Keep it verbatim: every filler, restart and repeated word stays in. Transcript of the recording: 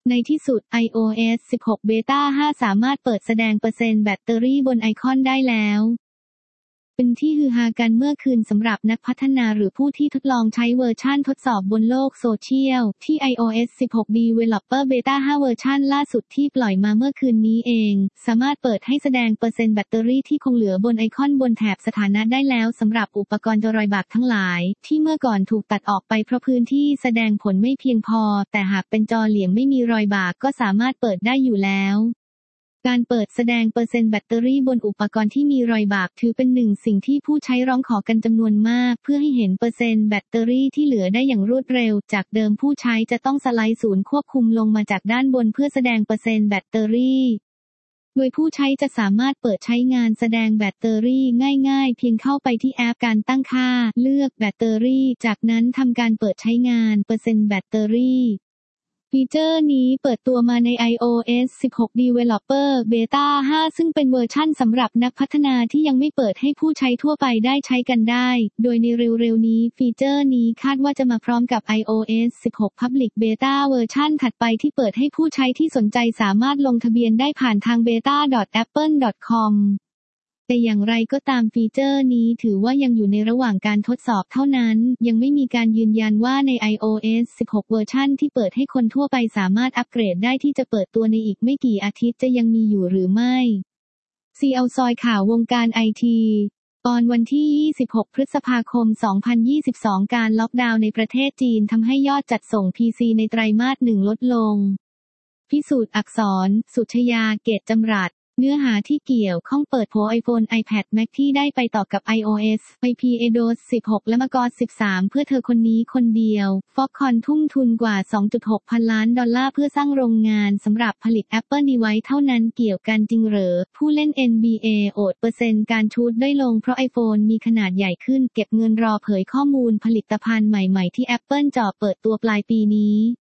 ในที่สุด ไอ โอ เอส สิบหก เบต้า ห้า สามารถเปิดแสดงเปอร์เซ็นต์แบตเตอรี่บนไอคอนได้แล้วเป็นที่ฮือฮากันเมื่อคืนสำหรับนักพัฒนาหรือผู้ที่ทดลองใช้เวอร์ชั่นทดสอบบนโลกโซเชียลที่ ไอ โอ เอส สิบหก Developer Beta ห้า เวอร์ชันล่าสุดที่ปล่อยมาเมื่อคืนนี้เองสามารถเปิดให้แสดงเปอร์เซ็นต์แบตเตอรี่ที่คงเหลือบนไอคอนบนแถบสถานะได้แล้วสำหรับอุปกรณ์รอยบากทั้งหลายที่เมื่อก่อนถูกตัดออกไปเพราะพื้นที่แสดงผลไม่เพียงพอแต่หากเป็นจอเหลี่ยมไม่มีรอยบากก็สามารถเปิดได้อยู่แล้วการเปิดแสดงเปอร์เซ็นต์แบตเตอรี่บนอุปกรณ์ที่มีรอยบากถือเป็นหนึ่งสิ่งที่ผู้ใช้ร้องขอกันจำนวนมากเพื่อให้เห็นเปอร์เซ็นต์แบตเตอรี่ที่เหลือได้อย่างรวดเร็วจากเดิมผู้ใช้จะต้องสไลด์ศูนย์ควบคุมลงมาจากด้านบนเพื่อแสดงเปอร์เซ็นต์แบตเตอรี่โดยผู้ใช้จะสามารถเปิดใช้งานแสดงแบตเตอรี่ง่ายๆเพียงเข้าไปที่แอปการตั้งค่าเลือกแบตเตอรี่จากนั้นทำการเปิดใช้งานเปอร์เซ็นต์แบตเตอรี่ฟีเจอร์นี้เปิดตัวมาใน ไอ โอ เอส สิบหก Developer Beta ห้า ซึ่งเป็นเวอร์ชั่นสำหรับนักพัฒนาที่ยังไม่เปิดให้ผู้ใช้ทั่วไปได้ใช้กันได้โดยในเร็วๆนี้ฟีเจอร์นี้คาดว่าจะมาพร้อมกับ ไอ โอ เอส สิบหก Public Beta เวอร์ชั่นถัดไปที่เปิดให้ผู้ใช้ที่สนใจสามารถลงทะเบียนได้ผ่านทาง เบต้า ดอท แอปเปิล ดอท คอม แต่อย่างไรก็ตามฟีเจอร์นี้ถือว่ายังอยู่ในระหว่างการทดสอบเท่านั้นยังไม่มีการยืนยันว่าใน ไอ โอ เอส สิบหก เวอร์ชันที่เปิดให้คนทั่วไปสามารถอัปเกรดได้ที่จะเปิดตัวในอีกไม่กี่อาทิตย์จะยังมีอยู่หรือไม่ซีเอาซอยข่าววงการไอทีตอนวันที่ยี่สิบหกพฤษภาคมสองพันยี่สิบสองการล็อกดาวน์ในประเทศจีนทำให้ยอดจัดส่ง พี ซี ในไตรมาสหนึ่งลดลงพิสูจน์อักษรสุชยาเกตจำรัดเนื้อหาที่เกี่ยวข้องเปิดโผ iPhone iPad Mac ที่ได้ไปต่อกับ iOS ไอ พี เอโดส สิบหก และ macOS สิบสาม เพื่อเธอคนนี้คนเดียว Foxconn ทุ่มทุนกว่า สองจุดหก พันล้านดอลลาร์เพื่อสร้างโรงงานสำหรับผลิต Apple Device เท่านั้นเกี่ยวกันจริงเหรอผู้เล่น เอ็น บี เอ โอดเปอร์เซ็นต์การชูตได้ลงเพราะ iPhone มีขนาดใหญ่ขึ้นเก็บเงินรอเผยข้อมูลผลิตภัณฑ์ใหม่ๆที่ Apple จ่อเปิดตัวปลายปีนี้